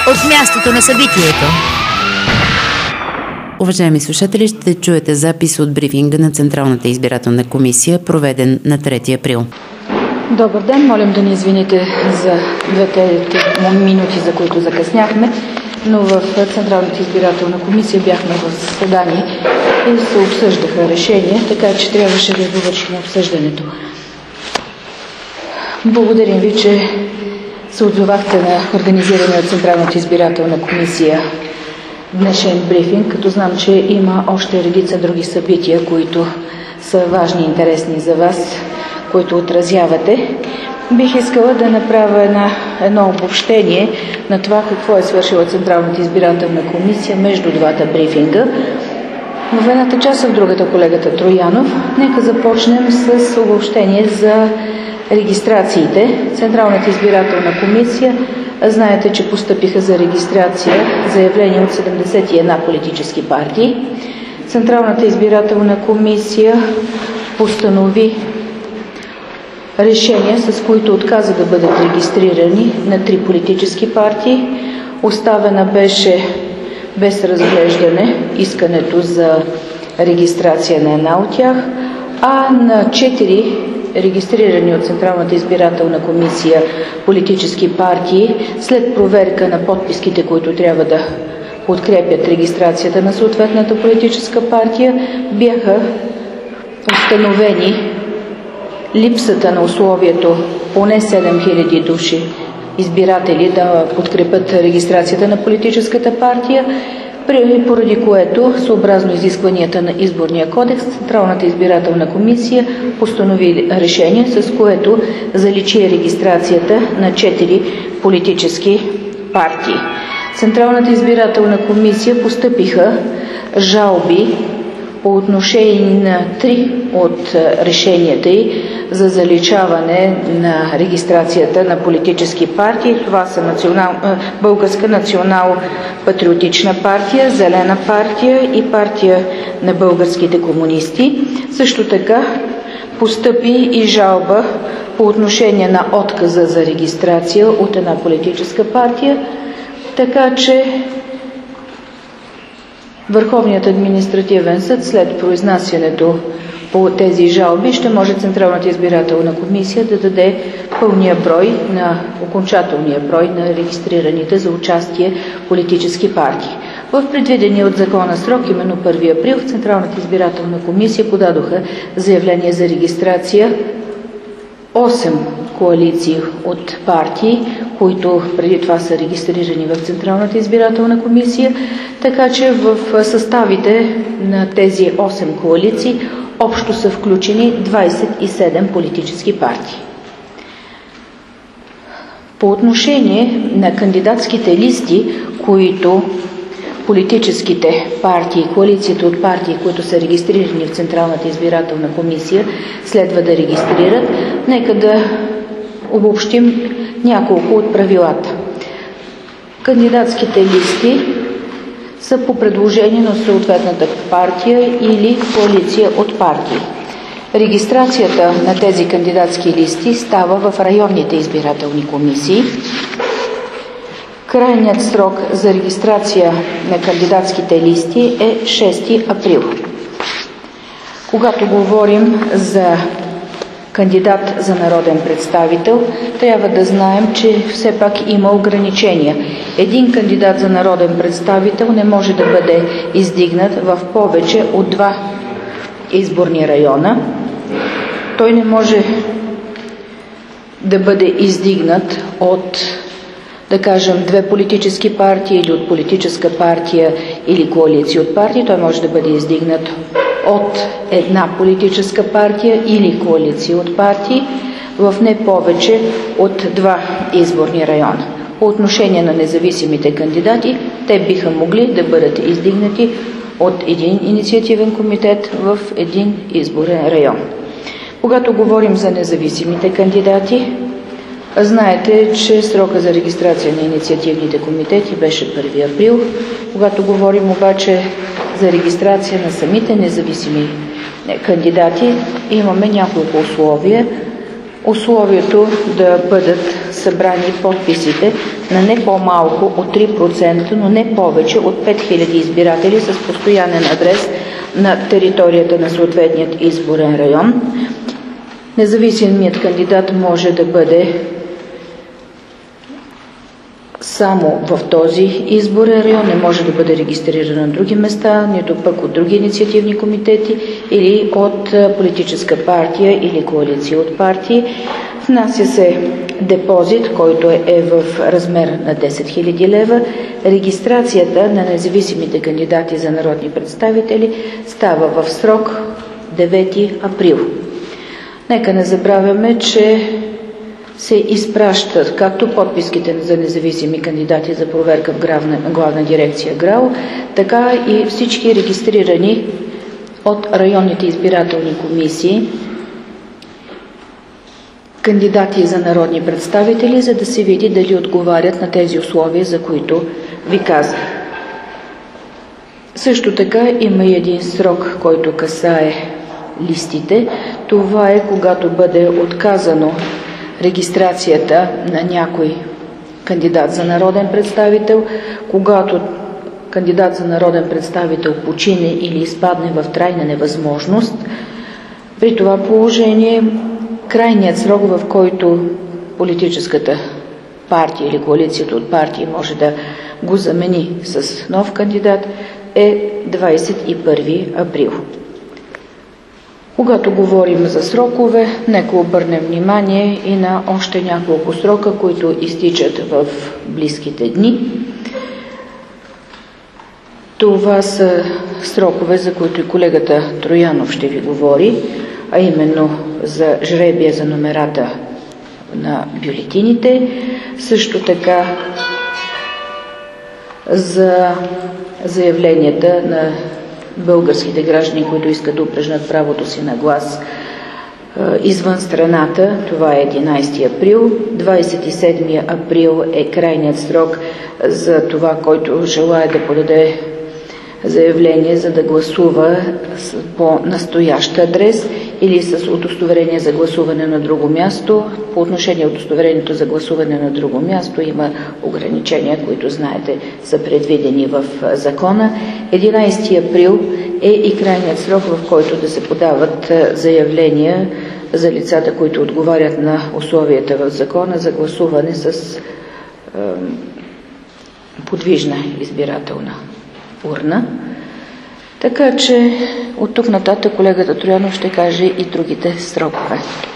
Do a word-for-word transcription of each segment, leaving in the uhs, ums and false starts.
от мястото на събитието. Уважаеми слушатели, ще чуете запис от брифинга на Централната избирателна комисия, проведен на трети април. Добър ден, молим да ни извините за двете минути, за които закъсняхме, но в Централната избирателна комисия бяхме в заседание и се обсъждаха решения, така че трябваше да довършим обсъждането. Благодарим ви, че се отзовахте на организирания от Централната избирателна комисия днешен брифинг, като знам, че има още редица други събития, които са важни и интересни за вас, които отразявате. Бих искала да направя една, едно обобщение на това какво е свършила Централната избирателна комисия между двата брифинга. В едната част, в другата колегата Троянов. Нека започнем с обобщение за регистрациите. Централната избирателна комисия, знаете, че постъпиха за регистрация заявления от седемдесет и една политически партии. Централната избирателна комисия постанови решения, с които отказа да бъдат регистрирани на три политически партии. Оставена беше без разглеждане искането за регистрация на една от тях, а на четири регистрирани от Централната избирателна комисия политически партии, след проверка на подписките, които трябва да подкрепят регистрацията на съответната политическа партия, бяха установени липсата на условието поне седем хиляди души избиратели да подкрепят регистрацията на политическата партия, поради което, съобразно изискванията на Изборния кодекс, Централната избирателна комисия постанови решение, с което заличи регистрацията на четири политически партии. Централната избирателна комисия постъпиха жалби по отношение на три от решенията й за заличаване на регистрацията на политически партии. Това са национал... Българска национал-патриотична партия, Зелена партия и партия на българските комунисти. Също така постъпи и жалба по отношение на отказа за регистрация от една политическа партия, така че Върховният административен съд, след произнасянето по тези жалби, ще може Централната избирателна комисия да даде пълния брой на окончателния брой на регистрираните за участие политически партии. В предвидения от закона срок, именно първи април, в Централната избирателна комисия подадоха заявление за регистрация осем коалиции от партии, които преди това са регистрирани в Централната избирателна комисия, така че в съставите на тези осем коалиции общо са включени двадесет и седем политически партии. По отношение на кандидатските листи, които политическите партии, коалициите от партии, които са регистрирани в Централната избирателна комисия, следва да регистрират, нека да обобщим няколко от правилата. Кандидатските листи са по предложение на съответната партия или коалиция от партии. Регистрацията на тези кандидатски листи става в районните избирателни комисии. Крайният срок за регистрация на кандидатските листи е шести април. Когато говорим за кандидат за народен представител, трябва да знаем, че все пак има ограничения. Един кандидат за народен представител не може да бъде издигнат в повече от два изборни района. Той не може да бъде издигнат от, да кажем, две политически партии или от политическа партия или коалиция от партии. Той може да бъде издигнат от една политическа партия или коалиция от партии в не повече от два изборни района. По отношение на независимите кандидати, те биха могли да бъдат издигнати от един инициативен комитет в един изборен район. Когато говорим за независимите кандидати, знаете, че срока за регистрация на инициативните комитети беше първи април. Когато говорим обаче за регистрация на самите независими кандидати, имаме няколко условия. условието да бъдат събрани подписите на не по-малко от три процента, но не повече от пет хиляди избиратели с постоянен адрес на територията на съответният изборен район. Независимият кандидат може да бъде само в този изборен район, не може да бъде регистриран на други места, нито пък от други инициативни комитети или от политическа партия или коалиция от партии. Внася се депозит, който е в размер на десет хиляди лева. Регистрацията на независимите кандидати за народни представители става в срок девети април. Нека не забравяме, че се изпращат както подписките за независими кандидати за проверка в главна, главна дирекция ГРАО, така и всички регистрирани от районните избирателни комисии кандидати за народни представители, за да се види дали отговарят на тези условия, за които ви казах. Също така има и един срок, който касае листите. Това е когато бъде отказано регистрацията на някой кандидат за народен представител, когато кандидат за народен представител почине или изпадне в трайна невъзможност. При това положение крайният срок, в който политическата партия или коалицията от партии може да го замени с нов кандидат, е двадесет и първи април. Когато говорим за срокове, нека обърнем внимание и на още няколко срока, които изтичат в близките дни. Това са срокове, за които и колегата Троянов ще ви говори, а именно за жребия за номерата на бюлетините, също така за заявленията на българските граждани, които искат да упражнят правото си на глас извън страната. Това е единадесети април. двадесет и седми април е крайният срок за това, който желая да подаде заявление, за да гласува по настоящ адрес или с удостоверение за гласуване на друго място. По отношение удостоверението за гласуване на друго място има ограничения, които знаете са предвидени в закона. единадесети април е и крайният срок, в който да се подават заявления за лицата, които отговарят на условията в закона за гласуване с е, подвижна избирателна урна. Така че от тук нататък колегата Троянов ще каже и другите срокове.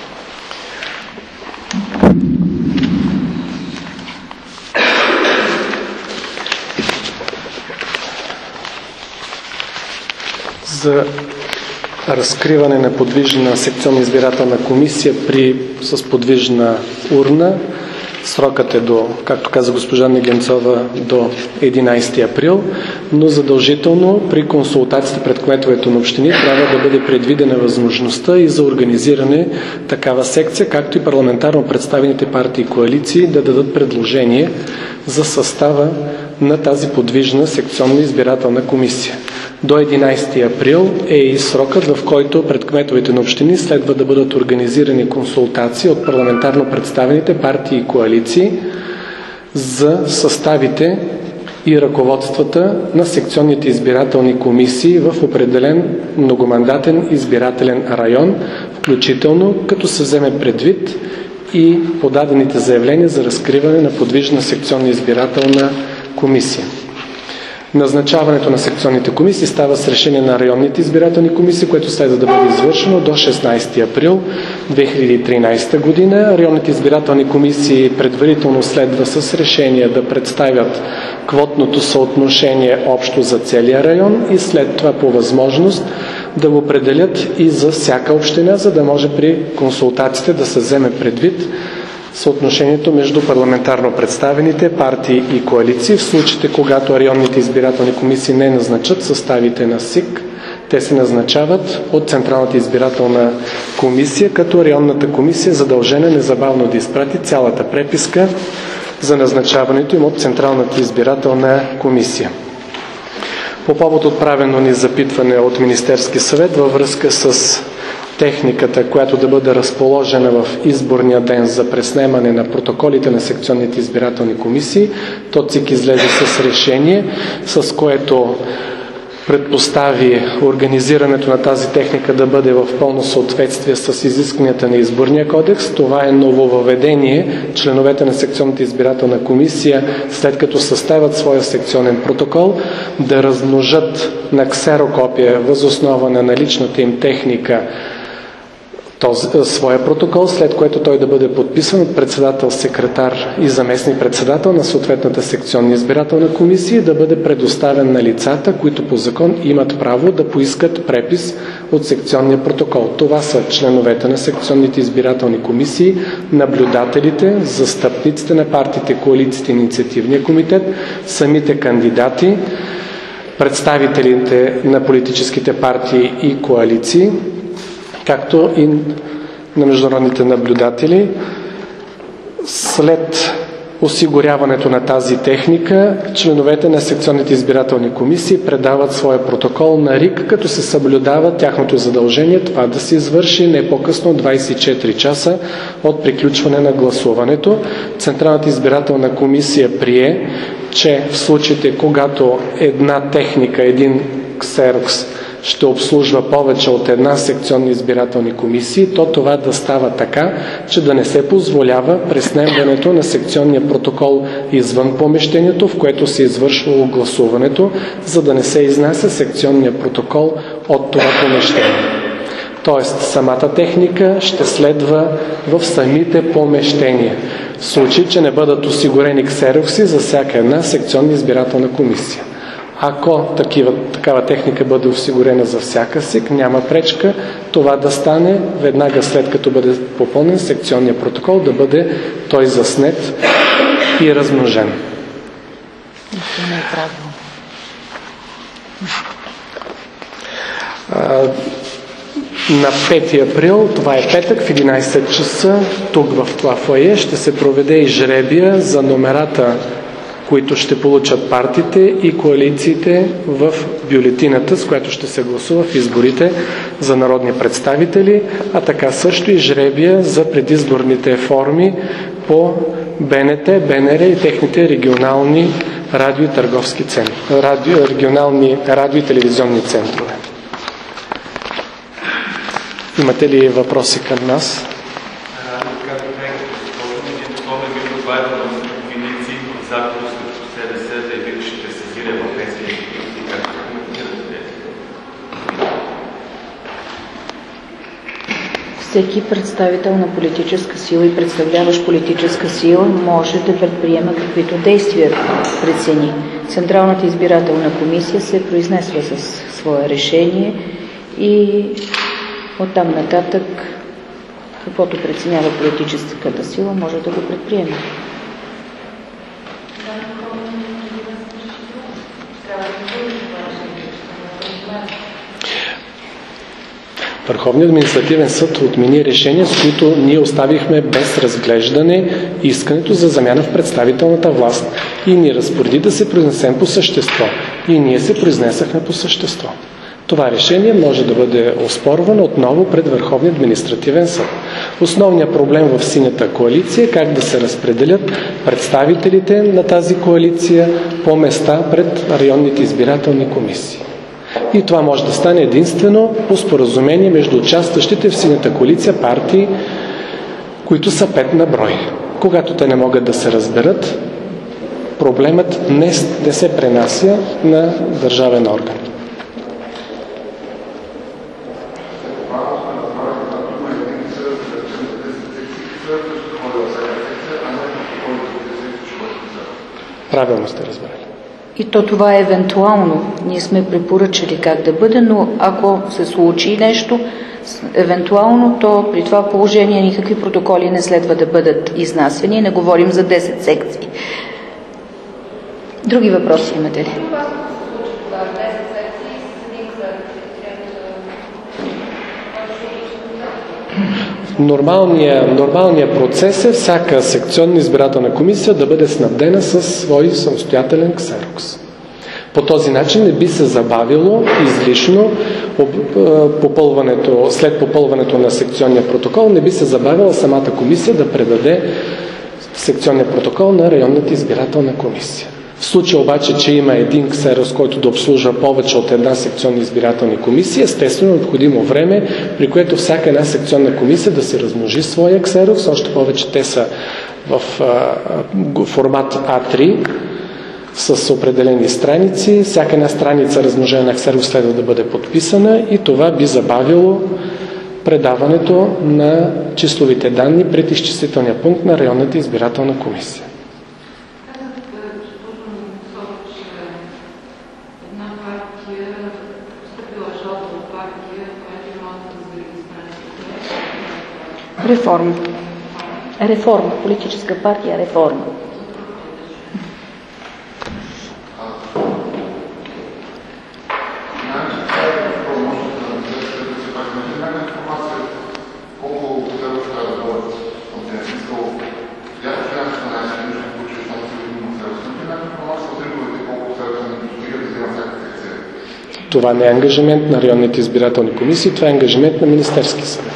За разкриване на подвижна секционна избирателна комисия при, с подвижна урна срокът е до, както каза госпожа Негенцова, до единадесети април, но задължително при консултациите пред кметовете на общини трябва да бъде предвидена възможността и за организиране такава секция, както и парламентарно представените партии и коалиции да дадат предложение за състава на тази подвижна секционна избирателна комисия. До единадесети април е и срокът, в който пред кметовете на общини следва да бъдат организирани консултации от парламентарно представените партии и коалиции за съставите и ръководствата на секционните избирателни комисии в определен многомандатен избирателен район, включително като се вземе предвид и подадените заявления за разкриване на подвижна секционна избирателна комисия. Назначаването на секционните комисии става с решение на районните избирателни комисии, което следва да бъде извършено до шестнадесети април две хиляди и тринадесета година. Районните избирателни комисии предварително следва с решение да представят квотното съотношение общо за целия район и след това по възможност да го определят и за всяка община, за да може при консултациите да се вземе предвид съотношението между парламентарно представените партии и коалиции. В случаите, когато районните избирателни комисии не назначат съставите на СИК, те се назначават от Централната избирателна комисия, като районната комисия е задължена незабавно да изпрати цялата преписка за назначаването им от Централната избирателна комисия. По повод отправено ни запитване от Министерския съвет във връзка с техниката, която да бъде разположена в изборния ден за преснемане на протоколите на секционните избирателни комисии, то ЦИК излезе с решение, с което предпостави организирането на тази техника да бъде в пълно съответствие с изискванията на Изборния кодекс. Това е нововъведение. Членовете на секционната избирателна комисия, след като съставят своя секционен протокол, да размножат на ксерокопия въз основа на наличната им техника този, своя протокол, след което той да бъде подписан от председател, секретар и заместник-председател на съответната секционна избирателна комисия и да бъде предоставен на лицата, които по закон имат право да поискат препис от секционния протокол. Това са членовете на секционните избирателни комисии, наблюдателите, застъпниците на партиите, коалициите и инициативния комитет, самите кандидати, представителите на политическите партии и коалиции, както и на международните наблюдатели. След осигуряването на тази техника, членовете на секционните избирателни комисии предават своя протокол на РИК, като се съблюдава тяхното задължение това да се извърши не по-късно от двадесет и четири часа от приключване на гласуването. Централната избирателна комисия прие, че в случаите, когато една техника, един ксерокс ще обслужва повече от една секционна избирателни комисии, то това да става така, че да не се позволява преснемването на секционния протокол извън помещението, в което се извършвало гласуването, за да не се изнася секционния протокол от това помещение. Тоест, самата техника ще следва в самите помещения, в случай, че не бъдат осигурени ксерокси за всяка една секционна избирателна комисия. Ако такива, такава техника бъде осигурена за всяка СИК, няма пречка това да стане веднага след като бъде попълнен секционния протокол, да бъде той заснет и размножен. Това не е правилно. А, на пети април, това е петък, в единадесет часа, тук в това фоайе ще се проведе и жребия за номерата, които ще получат партиите и коалициите в бюлетината, с която ще се гласува в изборите за народни представители, а така също и жребия за предизборните форми по БНТ, БНР и техните регионални радио и търговски центрове, радио, регионални радио и телевизионни центрове. Имате ли въпроси към нас? Всеки представител на политическа сила и представляващ политическа сила може да предприема каквито действия прецени. Централната избирателна комисия се произнесла с свое решение и оттам нататък каквото преценява политическата сила може да го предприеме. Върховният административен съд отмени решения, с които ние оставихме без разглеждане искането за замяна в представителната власт и ни разпореди да се произнесем по същество. И ние се произнесахме по същество. Това решение може да бъде оспорвано отново пред Върховния административен съд. Основният проблем в синята коалиция е как да се разпределят представителите на тази коалиция по места пред районните избирателни комисии. И това може да стане единствено по споразумение между участващите в синята коалиция партии, които са пет на брой. Когато те не могат да се разберат, проблемът не, не се пренася на държавен орган. Правилно сте разбрали. И то това е евентуално. Ние сме препоръчали как да бъде, но ако се случи нещо, евентуално, то при това положение никакви протоколи не следва да бъдат изнасяни. Не говорим за десет секции. Други въпроси имате ли? Нормалният нормалния процес е всяка секционна избирателна комисия да бъде снабдена със свой самостоятелен ксерокс. По този начин не би се забавило излишно попълването, след попълването на секционния протокол, не би се забавила самата комисия да предаде секционния протокол на районната избирателна комисия. В случай обаче, че има един ксерос, който да обслужва повече от една секционна избирателна комисия, естествено необходимо време, при което всяка една секционна комисия да се размножи своя ксерос, още повече те са в а, формат А три с определени страници. Всяка една страница размножена на ксерос следва да бъде подписана и това би забавило предаването на числовите данни пред изчислителния пункт на районната избирателна комисия. Реформа. Реформа. Политическа партия реформа. Това не е ангажимент на районните избирателни комисии, това е ангажимент на Министерския съвет.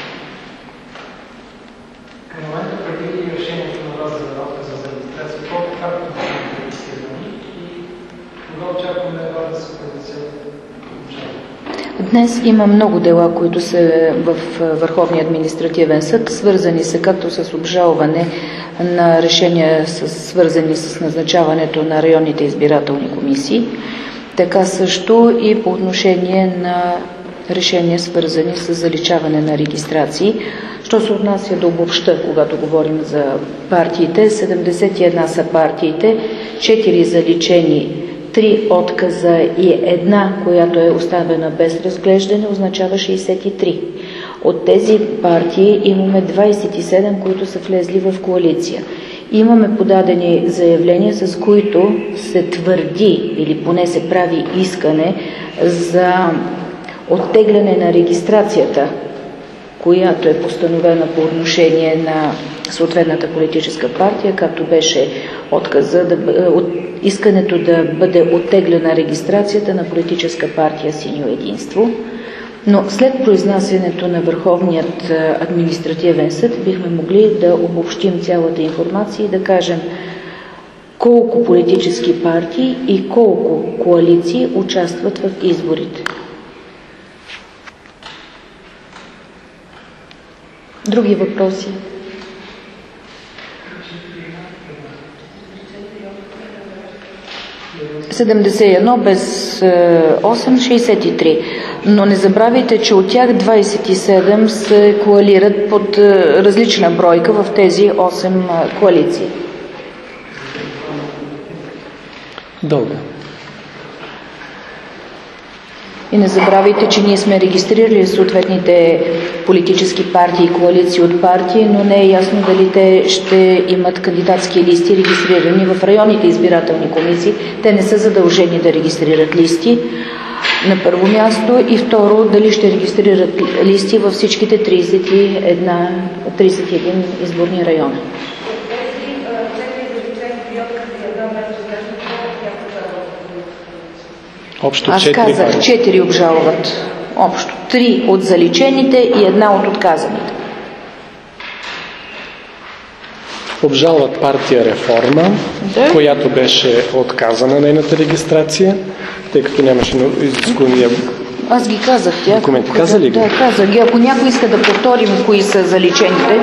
Днес има много дела, които са в Върховния административен съд, свързани са както с обжалване на решения, свързани с назначаването на районните избирателни комисии, така също и по отношение на решения, свързани с заличаване на регистрации. Що се отнася до обобща, когато говорим за партиите, седемдесет и една са партиите, четири заличени, три отказа и една, която е оставена без разглеждане, означава шейсет и три. От тези партии имаме двадесет и седем, които са влезли в коалиция. Имаме подадени заявления, с които се твърди или поне се прави искане за оттегляне на регистрацията, която е постановена по отношение на съответната политическа партия, както беше отказа да, от, искането да бъде оттеглена регистрацията на политическа партия Синьо единство. Но след произнасянето на Върховният административен съд бихме могли да обобщим цялата информация и да кажем колко политически партии и колко коалиции участват в изборите. Други въпроси? седемдесет и едно без осем, шейсет и три. Но не забравяйте, че от тях двадесет и седем се коалират под различна бройка в тези осем коалиции. Дълга. И не забравяйте, че ние сме регистрирали съответните политически партии и коалиции от партии, но не е ясно дали те ще имат кандидатски листи регистрирани в районните избирателни комисии. Те не са задължени да регистрират листи на първо място и второ, дали ще регистрират листи във всичките тридесет и един изборни района. Общо Аз четири казах, партии. четири обжалват. Общо. Три от заличените и една от отказаните. Обжалват партия Реформа, да, която беше отказана нейната регистрация, тъй като нямаше изискуемия. Аз ги казах тях. Документи. Каза ли ги? Да, казах ги. Ако някой иска да повторим кои са заличените.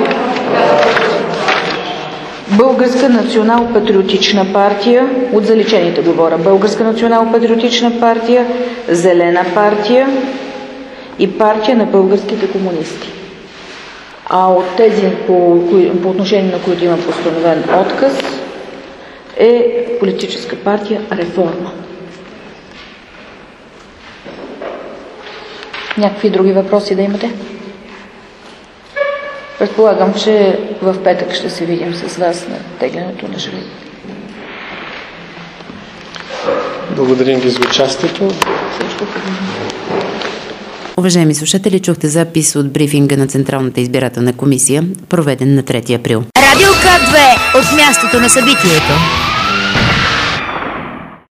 Българска национал-патриотична партия, от заличените говоря, Българска национал-патриотична партия, Зелена партия и партия на българските комунисти. А от тези, по, по отношение на които има постановен отказ, е политическа партия Реформа. Някакви други въпроси да имате? Предполагам, че в петък ще се видим с вас на теглянето на жребий. Благодарим ви за участието. Уважаеми слушатели, чухте запис от брифинга на Централната избирателна комисия, проведен на трети април. Радио К две от мястото на събитието.